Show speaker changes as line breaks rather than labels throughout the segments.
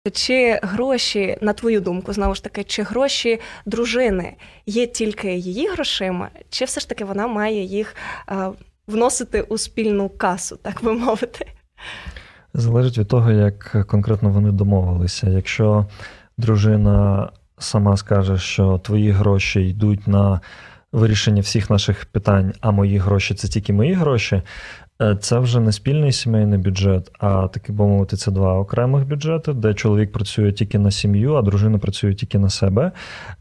Чи гроші, на твою думку, знову ж таки, чи гроші дружини є тільки її грошима, чи все ж таки вона має їх вносити у спільну касу, так би мовити?
Залежить від того, як конкретно вони домовилися. Якщо дружина сама скаже, що твої гроші йдуть на вирішення всіх наших питань, а мої гроші – це тільки мої гроші, це вже не спільний сімейний бюджет, а таки, би мовити, це два окремих бюджети, де чоловік працює тільки на сім'ю, а дружина працює тільки на себе.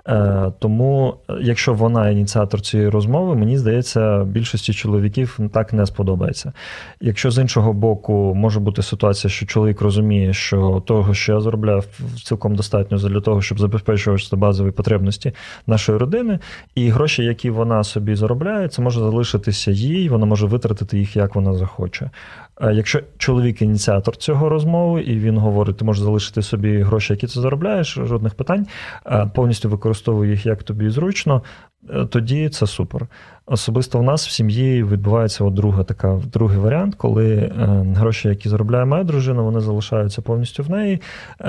Тому, якщо вона ініціатор цієї розмови, мені здається, більшості чоловіків так не сподобається. Якщо з іншого боку може бути ситуація, що чоловік розуміє, що того, що я заробляю, цілком достатньо для того, щоб забезпечувати базові потребності нашої родини, і гроші, які вона собі заробляє, це може залишитися їй, вона може витратити їх, як вона захоче. Якщо чоловік ініціатор цього розмови, і він говорить, ти можеш залишити собі гроші, які ти заробляєш, жодних питань, повністю використовуй їх, як тобі зручно, тоді це супер. Особисто в нас в сім'ї відбувається другий варіант, коли гроші, які заробляє моя дружина, вони залишаються повністю в неї.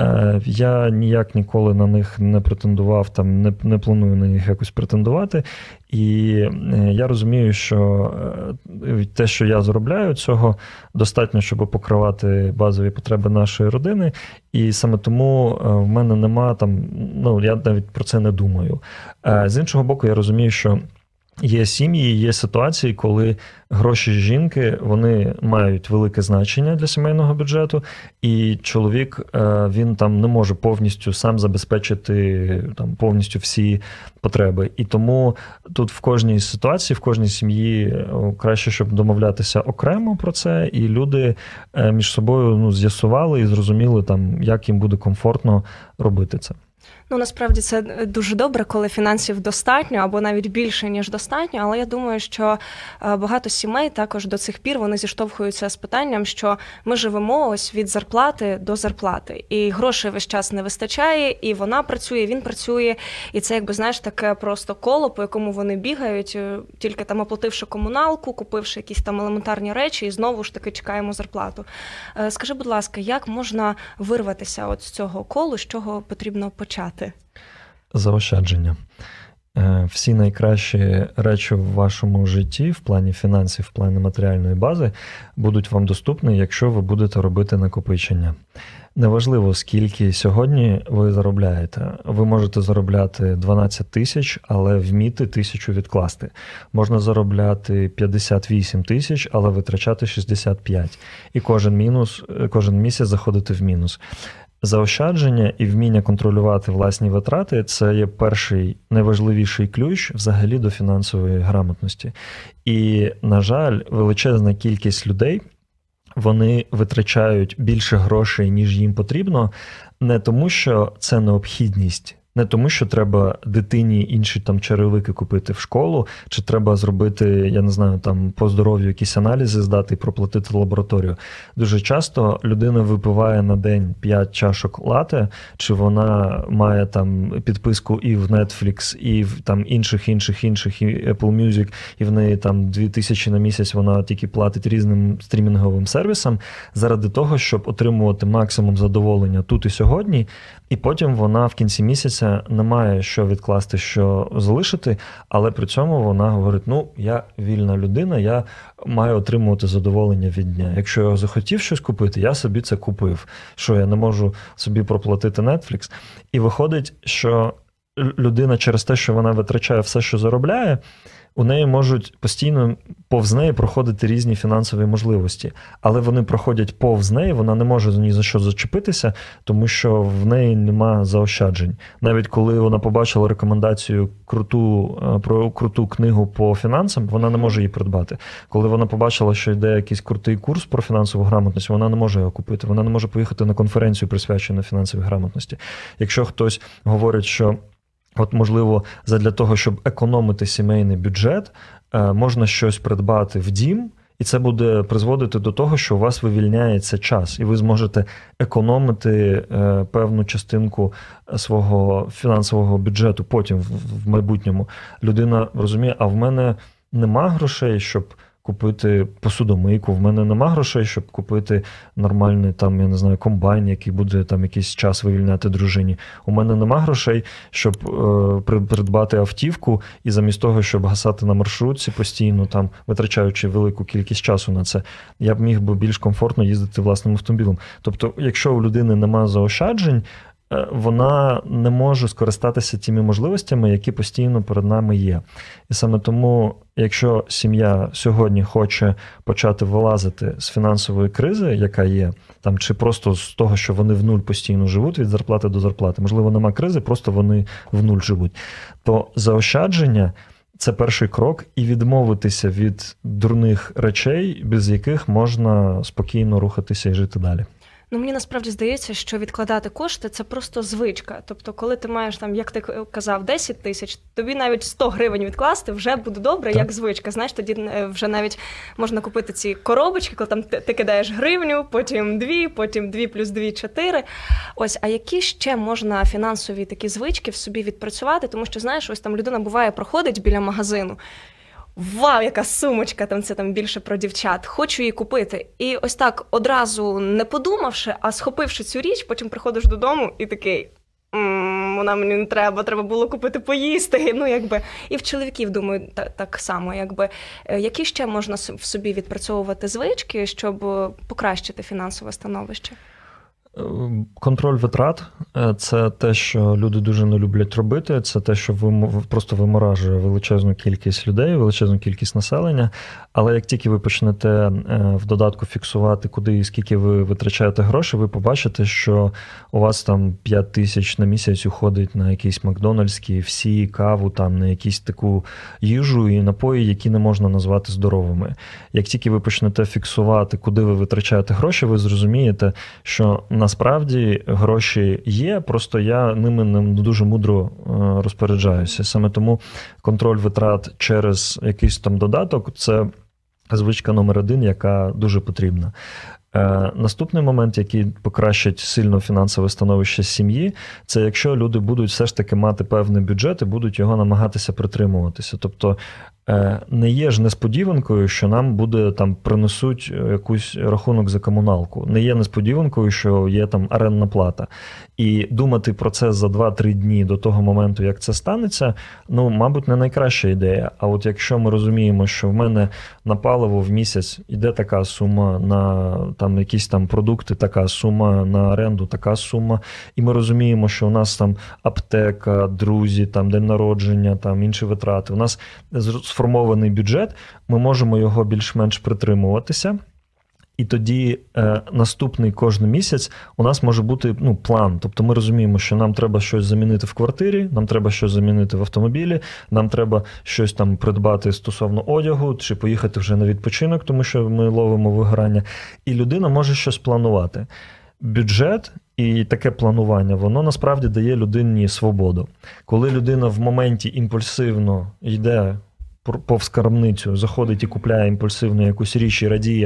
Я ніяк ніколи на них не претендував, там не планую на них якось претендувати. І я розумію, що те, що я заробляю, цього достатньо, щоб покривати базові потреби нашої родини. І саме тому в мене нема там, я навіть про це не думаю. З іншого боку, я розумію, що є сім'ї, є ситуації, коли гроші жінки, вони мають велике значення для сімейного бюджету, і чоловік, він там не може повністю сам забезпечити там повністю всі потреби. І тому тут в кожній ситуації, в кожній сім'ї краще, щоб домовлятися окремо про це, і люди між собою з'ясували і зрозуміли, там, як їм буде комфортно робити це.
Насправді це дуже добре, коли фінансів достатньо, або навіть більше, ніж достатньо, але я думаю, що багато сімей також до цих пір вони зіштовхуються з питанням, що ми живемо ось від зарплати до зарплати, і грошей весь час не вистачає, і вона працює, він працює, і це, таке просто коло, по якому вони бігають, тільки там оплативши комуналку, купивши якісь там елементарні речі, і знову ж таки чекаємо зарплату. Скажи, будь ласка, як можна вирватися от з цього колу, з чого потрібно почати?
Заощадження. Всі найкращі речі в вашому житті, в плані фінансів, в плані матеріальної бази, будуть вам доступні, якщо ви будете робити накопичення. Неважливо, скільки сьогодні ви заробляєте. Ви можете заробляти 12 тисяч, але вміти 1000 відкласти. Можна заробляти 58 тисяч, але витрачати 65. І кожен місяць заходити в мінус. Заощадження і вміння контролювати власні витрати – це є перший найважливіший ключ взагалі до фінансової грамотності. І, на жаль, величезна кількість людей, вони витрачають більше грошей, ніж їм потрібно, не тому, що це необхідність, не тому, що треба дитині інші там черевики купити в школу, чи треба зробити, я не знаю, там по здоров'ю якісь аналізи здати і проплатити лабораторію. Дуже часто людина випиває на день 5 чашок лате, чи вона має там підписку і в Netflix, і в там інших, і Apple Music, і в неї там 2000 на місяць вона тільки платить різним стрімінговим сервісам, заради того, щоб отримувати максимум задоволення тут і сьогодні, і потім вона в кінці місяця не має що відкласти, що залишити, але при цьому вона говорить, я вільна людина, я маю отримувати задоволення від дня. Якщо я захотів щось купити, я собі це купив. Що я не можу собі проплатити Netflix? І виходить, що людина через те, що вона витрачає все, що заробляє, у неї можуть постійно повз неї проходити різні фінансові можливості. Але вони проходять повз неї, вона не може ні за що зачепитися, тому що в неї нема заощаджень. Навіть коли вона побачила рекомендацію про круту книгу по фінансам, вона не може її придбати. Коли вона побачила, що йде якийсь крутий курс про фінансову грамотність, вона не може його купити. Вона не може поїхати на конференцію, присвячену фінансовій грамотності. Якщо хтось говорить, що можливо, задля того, щоб економити сімейний бюджет, можна щось придбати в дім, і це буде призводити до того, що у вас вивільняється час, і ви зможете економити певну частинку свого фінансового бюджету потім в майбутньому. Людина розуміє, а в мене нема грошей, щоб купити посудомийку, в мене нема грошей, щоб купити нормальний там, я не знаю, комбайн, який буде там якийсь час вивільняти дружині. У мене нема грошей, щоб придбати автівку і замість того, щоб гасати на маршрутці постійно, там, витрачаючи велику кількість часу на це, я б міг би більш комфортно їздити власним автомобілем. Тобто, якщо у людини нема заощаджень, вона не може скористатися тими можливостями, які постійно перед нами є. І саме тому, якщо сім'я сьогодні хоче почати вилазити з фінансової кризи, яка є, там, чи просто з того, що вони в нуль постійно живуть від зарплати до зарплати, можливо, нема кризи, просто вони в нуль живуть, то заощадження – це перший крок, і відмовитися від дурних речей, без яких можна спокійно рухатися і жити далі.
Ну, мені насправді здається, що відкладати кошти – це просто звичка. Тобто, коли ти маєш, там, як ти казав, 10 тисяч, тобі навіть 100 гривень відкласти вже буде добре, так, як звичка. Знаєш, тоді вже навіть можна купити ці коробочки, коли там ти кидаєш гривню, потім 2 плюс 2 – 4. Ось, а які ще можна фінансові такі звички в собі відпрацювати? Тому що, знаєш, ось там людина буває, проходить біля магазину, вау, яка сумочка, там це там більше про дівчат, хочу її купити. І ось так одразу не подумавши, а схопивши цю річ, потім приходиш додому і такий, вона мені не треба було купити поїсти. Ну, якби. І в чоловіків, думаю, так само. Якби. Які ще можна в собі відпрацьовувати звички, щоб покращити фінансове становище?
Контроль витрат – це те, що люди дуже не люблять робити, це те, що просто виморажує величезну кількість людей, величезну кількість населення, але як тільки ви почнете в додатку фіксувати, куди і скільки ви витрачаєте гроші, ви побачите, що у вас там 5 тисяч на місяць уходить на якісь макдональдські, всі, каву, там, на якісь таку їжу і напої, які не можна назвати здоровими. Як тільки ви почнете фіксувати, куди ви витрачаєте гроші, ви зрозумієте, що насправді гроші є, просто я ними не дуже мудро розпоряджаюся. Саме тому контроль витрат через якийсь там додаток – це звичка номер 1, яка дуже потрібна. Наступний момент, який покращить сильно фінансове становище сім'ї, це якщо люди будуть все ж таки мати певний бюджет і будуть його намагатися притримуватися. Тобто не є ж несподіванкою, що нам буде там принесуть якийсь рахунок за комуналку. Не є несподіванкою, що є там орендна плата. І думати про це за 2-3 дні до того моменту, як це станеться, ну, мабуть, не найкраща ідея. А от якщо ми розуміємо, що в мене на паливо в місяць йде така сума, на там якісь там продукти така сума, на оренду така сума, і ми розуміємо, що у нас там аптека, друзі, там день народження, там інші витрати. У нас сформований бюджет, ми можемо його більш-менш притримуватися. І тоді наступний кожен місяць у нас може бути план. Тобто ми розуміємо, що нам треба щось замінити в квартирі, нам треба щось замінити в автомобілі, нам треба щось там придбати стосовно одягу, чи поїхати вже на відпочинок, тому що ми ловимо вигорання. І людина може щось планувати. Бюджет і таке планування, воно насправді дає людині свободу. Коли людина в моменті імпульсивно йде повз крамницю, заходить і купляє імпульсивно якусь річ і радіє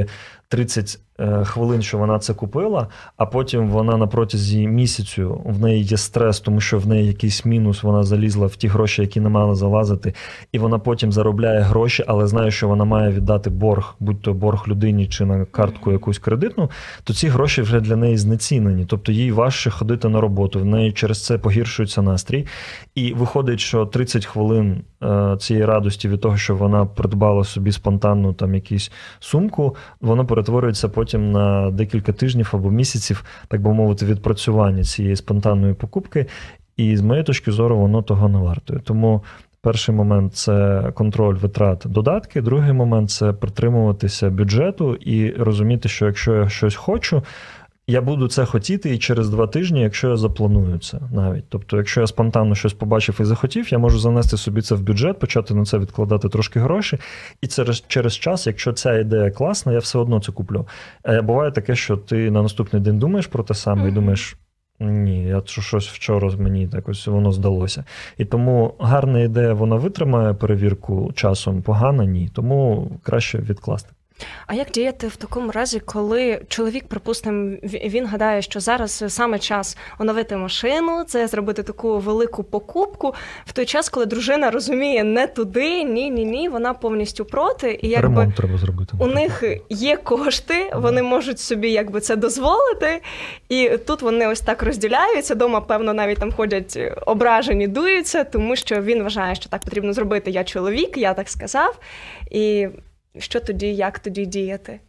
30 хвилин, що вона це купила, а потім вона на протязі місяцю, в неї є стрес, тому що в неї якийсь мінус, вона залізла в ті гроші, які не мала залазити, і вона потім заробляє гроші, але знає, що вона має віддати борг, будь то борг людині чи на картку якусь кредитну, то ці гроші вже для неї знецінені. Тобто їй важче ходити на роботу, в неї через це погіршується настрій. І виходить, що 30 хвилин цієї радості від того, що вона придбала собі спонтанну там якусь сумку, воно перетворюється потім на декілька тижнів або місяців, так би мовити, відпрацювання цієї спонтанної покупки. І з моєї точки зору, воно того не вартує. Тому перший момент – це контроль витрат додатки, другий момент – це притримуватися бюджету і розуміти, що якщо я щось хочу, я буду це хотіти і через 2 тижні, якщо я запланую це навіть. Тобто, якщо я спонтанно щось побачив і захотів, я можу занести собі це в бюджет, почати на це відкладати трошки гроші, і через час, якщо ця ідея класна, я все одно це куплю. А буває таке, що ти на наступний день думаєш про те саме і думаєш, ні, я щось вчора мені якось воно здалося. І тому гарна ідея, вона витримає перевірку часом, погана – ні. Тому краще відкласти.
А як діяти в такому разі, коли чоловік, припустимо, він гадає, що зараз саме час оновити машину, це зробити таку велику покупку, в той час, коли дружина розуміє, не туди, ні, вона повністю проти, і якби
ремонт треба зробити.
У них є кошти, вони можуть собі якби це дозволити, і тут вони ось так розділяються, дома, певно, навіть там ходять ображені, дуються, тому що він вважає, що так потрібно зробити, я чоловік, я так сказав, і що тоді, як тоді діяти?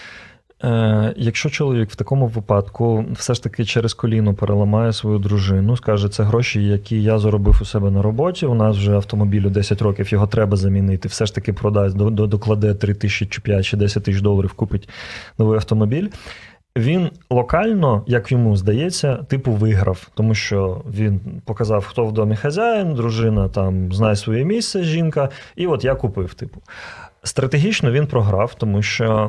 Якщо чоловік в такому випадку все ж таки через коліно переламає свою дружину, скаже, це гроші, які я заробив у себе на роботі, у нас вже автомобілю 10 років, його треба замінити, все ж таки продасть, докладе 3 тисячі, чи 5, чи 10 тисяч доларів, купить новий автомобіль, він локально, як йому здається, типу виграв, тому що він показав, хто в домі хазяїн, дружина там знає своє місце, жінка, і от я купив, типу. Стратегічно він програв, тому що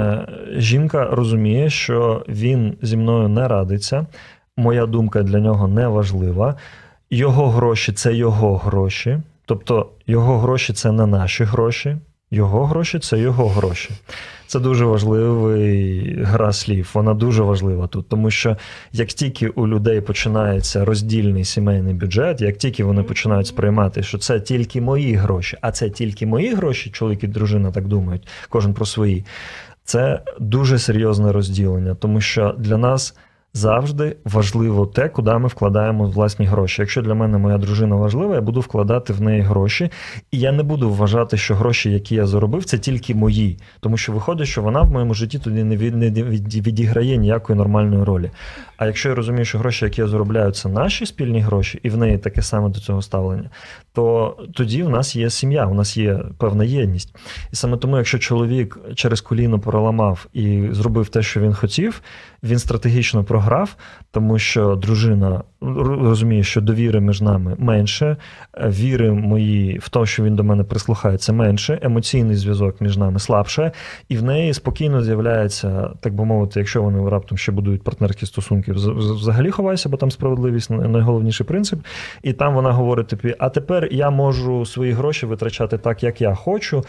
жінка розуміє, що він зі мною не радиться, моя думка для нього не важлива, його гроші – це його гроші, тобто його гроші – це не наші гроші, його гроші – це його гроші. Це дуже важливий гра слів, вона дуже важлива тут, тому що як тільки у людей починається роздільний сімейний бюджет, як тільки вони починають сприймати, що це тільки мої гроші, а це тільки мої гроші, чоловік і дружина так думають, кожен про свої, це дуже серйозне розділення, тому що для нас завжди важливо те, куди ми вкладаємо власні гроші. Якщо для мене моя дружина важлива, я буду вкладати в неї гроші, і я не буду вважати, що гроші, які я заробив, це тільки мої. Тому що виходить, що вона в моєму житті тоді не відіграє ніякої нормальної ролі. А якщо я розумію, що гроші, які я заробляю, це наші спільні гроші, і в неї таке саме до цього ставлення, то тоді в нас є сім'я, у нас є певна єдність. І саме тому, якщо чоловік через коліно переламав і зробив те, що він хотів, він стратегічно програв, тому що дружина розуміє, що довіри між нами менше, віри мої в те, що він до мене прислухається, менше, емоційний зв'язок між нами слабше, і в неї спокійно з'являється, так би мовити, якщо вони раптом ще будують партнерські стосунки, взагалі ховайся, бо там справедливість найголовніший принцип, і там вона говорить тобі, а тепер я можу свої гроші витрачати так, як я хочу.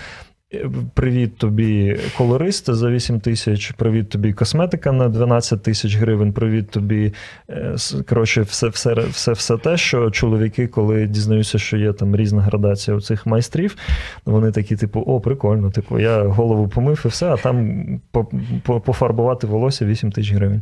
Привіт тобі колорист за 8 тисяч, привіт тобі косметика на 12 тисяч гривень, привіт тобі, коротше, все те, що чоловіки, коли дізнаються, що є там різна градація у цих майстрів, вони такі, типу, о, прикольно, типу, я голову помив і все, а там пофарбувати волосся 8 тисяч гривень.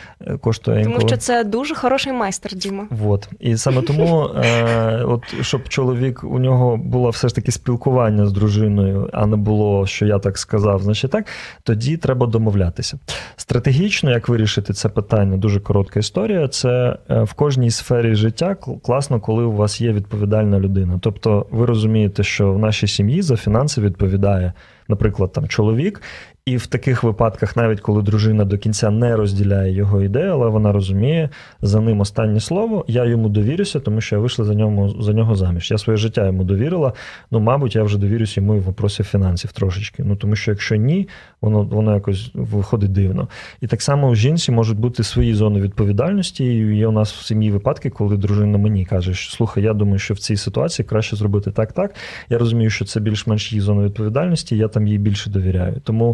Коштує
тому що це дуже хороший майстер, Діма.
Вот. І саме тому, от, щоб чоловік, у нього було все ж таки спілкування з дружиною, а не було, що я так сказав, значить так, тоді треба домовлятися. Стратегічно, як вирішити це питання, дуже коротка історія, це в кожній сфері життя класно, коли у вас є відповідальна людина. Тобто ви розумієте, що в нашій сім'ї за фінанси відповідає, наприклад, там чоловік, і в таких випадках, навіть коли дружина до кінця не розділяє його ідею, але вона розуміє, за ним останнє слово, я йому довірюся, тому що я вийшла за нього заміж. Я своє життя йому довірила, мабуть, я вже довірюся йому і в вопросі фінансів трошечки. Тому що якщо ні, воно якось виходить дивно. І так само у жінці можуть бути свої зони відповідальності, і є у нас в сім'ї випадки, коли дружина мені каже, що слухай, я думаю, що в цій ситуації краще зробити так. Я розумію, що це більш-менш її зона відповідальності, я там їй більше довіряю. Тому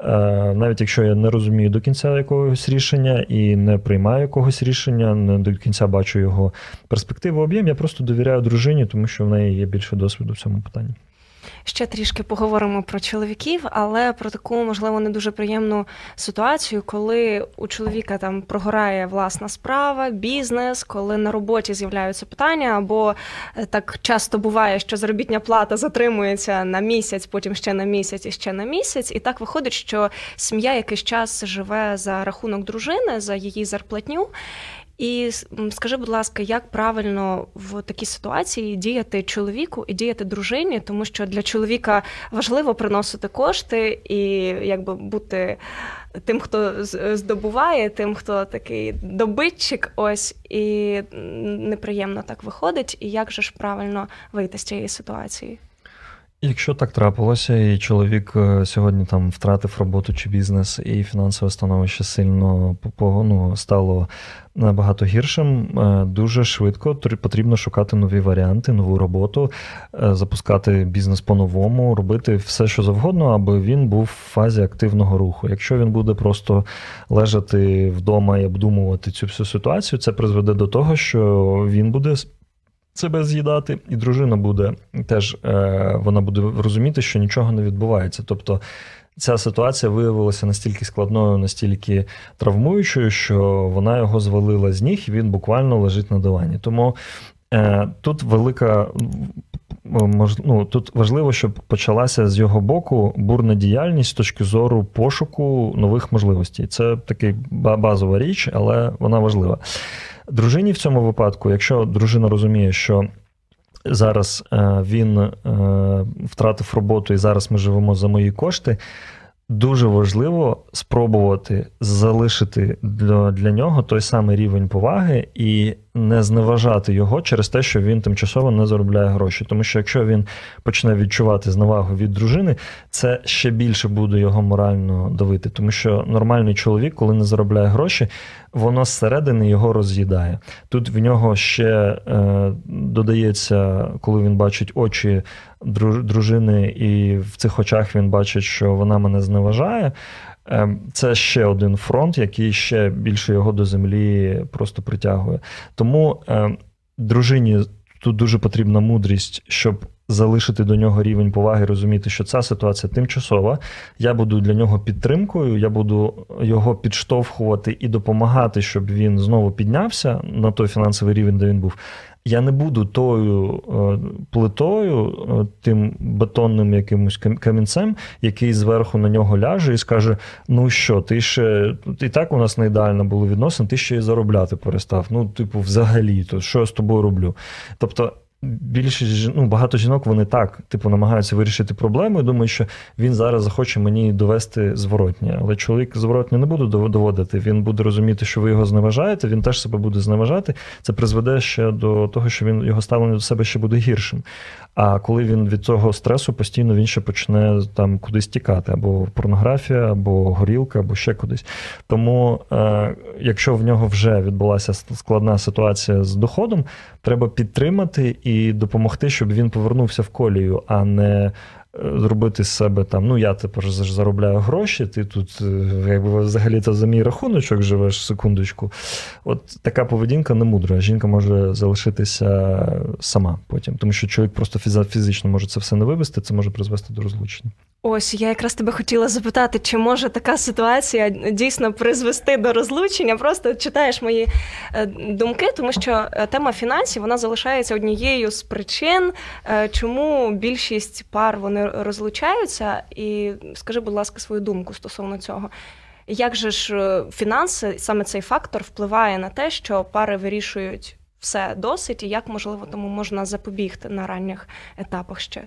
навіть якщо я не розумію до кінця якогось рішення і не приймаю якогось рішення, не до кінця бачу його перспективу, об'єм, я просто довіряю дружині, тому що в неї є більше досвіду в цьому питанні.
Ще трішки поговоримо про чоловіків, але про таку, можливо, не дуже приємну ситуацію, коли у чоловіка там прогорає власна справа, бізнес, коли на роботі з'являються питання, або так часто буває, що заробітна плата затримується на місяць, потім ще на місяць і ще на місяць, і так виходить, що сім'я якийсь час живе за рахунок дружини, за її зарплатню. І скажи, будь ласка, як правильно в такій ситуації діяти чоловіку і діяти дружині, тому що для чоловіка важливо приносити кошти і якби бути тим, хто здобуває, тим, хто такий добитчик, ось, і неприємно так виходить. І як же ж правильно вийти з цієї ситуації?
Якщо так трапилося, і чоловік сьогодні там втратив роботу чи бізнес, і фінансове становище сильно стало набагато гіршим, дуже швидко потрібно шукати нові варіанти, нову роботу, запускати бізнес по-новому, робити все, що завгодно, аби він був в фазі активного руху. Якщо він буде просто лежати вдома і обдумувати цю всю ситуацію, це призведе до того, що він буде себе з'їдати, і дружина буде теж, вона буде розуміти, що нічого не відбувається. Тобто ця ситуація виявилася настільки складною, настільки травмуючою, що вона його звалила з ніг, і він буквально лежить на дивані. Тому тут тут важливо, щоб почалася з його боку бурна діяльність з точки зору пошуку нових можливостей. Це така базова річ, але вона важлива. Дружині в цьому випадку, якщо дружина розуміє, що зараз він втратив роботу і зараз ми живемо за мої кошти, дуже важливо спробувати залишити для нього той самий рівень поваги і не зневажати його через те, що він тимчасово не заробляє гроші. Тому що якщо він почне відчувати зневагу від дружини, це ще більше буде його морально давити. Тому що нормальний чоловік, коли не заробляє гроші, воно зсередини його роз'їдає. Тут в нього ще додається, коли він бачить очі дружини, і в цих очах він бачить, що вона мене зневажає, це ще один фронт, який ще більше його до землі просто притягує. Тому дружині тут дуже потрібна мудрість, щоб залишити до нього рівень поваги, розуміти, що ця ситуація тимчасова, я буду для нього підтримкою, я буду його підштовхувати і допомагати, щоб він знову піднявся на той фінансовий рівень, де він був. Я не буду тою плитою, тим бетонним якимось камінцем, який зверху на нього ляже і скаже, ну що, ти ще, і так у нас не ідеально було відносин, ти ще й заробляти перестав. Ну, типу, взагалі, то що я з тобою роблю? Тобто, багато жінок, вони так, намагаються вирішити проблему і думають, що він зараз захоче мені довести зворотнє. Але чоловік зворотнє не буде доводити, він буде розуміти, що ви його зневажаєте, він теж себе буде зневажати. Це призведе ще до того, що його ставлення до себе ще буде гіршим. А коли він від цього стресу постійно він ще почне там кудись тікати, або порнографія, або горілка, або ще кудись. Тому, якщо в нього вже відбулася складна ситуація з доходом, треба підтримати і допомогти, щоб він повернувся в колію, а не зробити з себе там, я тепер заробляю гроші, ти тут якби взагалі-то за мій рахуночок живеш, секундочку. От така поведінка не мудра. Жінка може залишитися сама потім, тому що чоловік просто фізично може це все не вивести, це може призвести до розлучення.
Ось, я якраз тебе хотіла запитати, чи може така ситуація дійсно призвести до розлучення? Просто читаєш мої думки, тому що тема фінансів, вона залишається однією з причин, чому більшість пар, вони розлучаються. І скажи, будь ласка, свою думку стосовно цього. Як же ж фінанси, саме цей фактор, впливає на те, що пари вирішують все досить, і як, можливо, тому можна запобігти на ранніх етапах ще?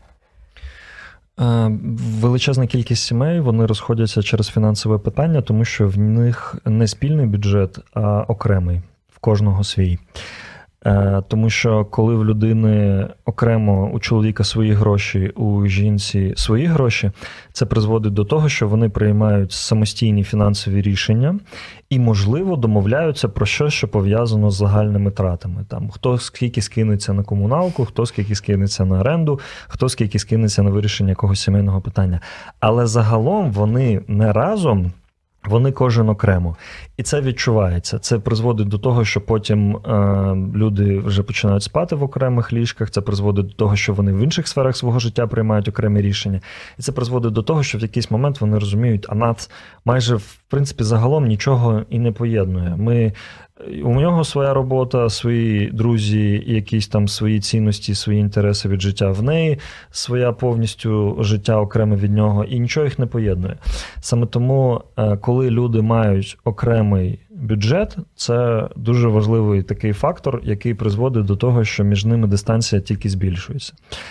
Величезна кількість сімей, вони розходяться через фінансове питання, тому що в них не спільний бюджет, а окремий, в кожного свій. Тому що коли в людини окремо, у чоловіка свої гроші, у жінці свої гроші, це призводить до того, що вони приймають самостійні фінансові рішення і, можливо, домовляються про щось, що пов'язано з загальними тратами. Там, хто скільки скинеться на комуналку, хто скільки скинеться на оренду, хто скільки скинеться на вирішення якогось сімейного питання. Але загалом вони не разом, вони кожен окремо. І це відчувається. Це призводить до того, що потім люди вже починають спати в окремих ліжках, це призводить до того, що вони в інших сферах свого життя приймають окремі рішення. І це призводить до того, що в якийсь момент вони розуміють, а нас майже, в принципі, загалом нічого і не поєднує. У нього своя робота, свої друзі, якісь там свої цінності, свої інтереси від життя. В неї своя повністю життя окреме від нього, і нічого їх не поєднує. Саме тому, коли люди мають окремий бюджет, це дуже важливий такий фактор, який призводить до того, що між ними дистанція тільки збільшується.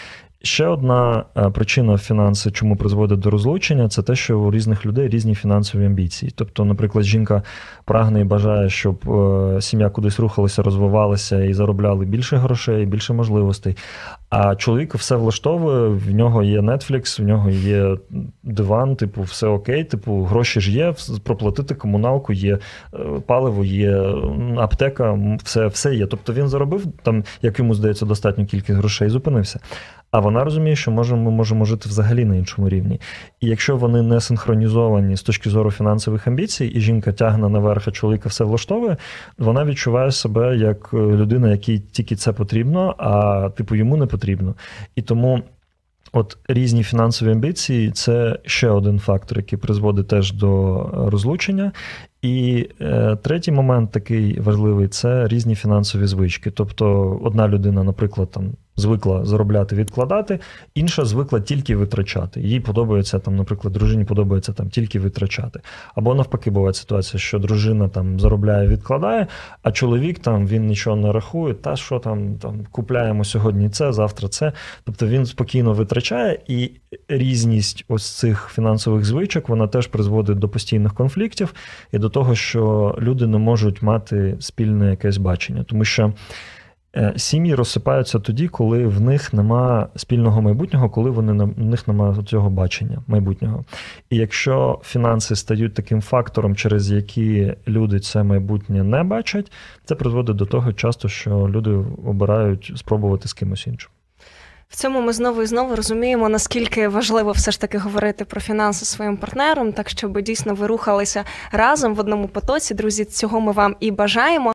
Ще одна причина фінанси, чому призводить до розлучення, це те, що у різних людей різні фінансові амбіції. Тобто, наприклад, жінка прагне і бажає, щоб сім'я кудись рухалася, розвивалася і заробляли більше грошей, більше можливостей. А чоловік все влаштовує, в нього є Netflix, в нього є диван, типу, все окей, типу, гроші ж є, проплатити комуналку є, паливо є, аптека, все є. Тобто він заробив, там, як йому здається, достатню кількість грошей і зупинився. А вона розуміє, що ми можемо жити взагалі на іншому рівні. І якщо вони не синхронізовані з точки зору фінансових амбіцій, і жінка тягне наверх, а чоловіка все влаштовує, вона відчуває себе як людина, якій тільки це потрібно, а типу йому не потрібно. І тому от різні фінансові амбіції – це ще один фактор, який призводить теж до розлучення. І третій момент такий важливий – це різні фінансові звички. Тобто одна людина, наприклад, там звикла заробляти, відкладати, інша звикла тільки витрачати. Їй подобається, там, наприклад, дружині подобається там тільки витрачати. Або навпаки буває ситуація, що дружина там заробляє, відкладає, а чоловік там він нічого не рахує, та що там купляємо сьогодні це, завтра це. Тобто він спокійно витрачає, і різність ось цих фінансових звичок, вона теж призводить до постійних конфліктів і до того, що люди не можуть мати спільне якесь бачення. Тому що сім'ї розсипаються тоді, коли в них нема спільного майбутнього, коли в них немає цього бачення майбутнього. І якщо фінанси стають таким фактором, через які люди це майбутнє не бачать, це призводить до того часто, що люди обирають спробувати з кимось іншим.
В цьому ми знову і знову розуміємо, наскільки важливо все ж таки говорити про фінанси своїм партнером, так щоб дійсно ви рухалися разом в одному потоці. Друзі, цього ми вам і бажаємо.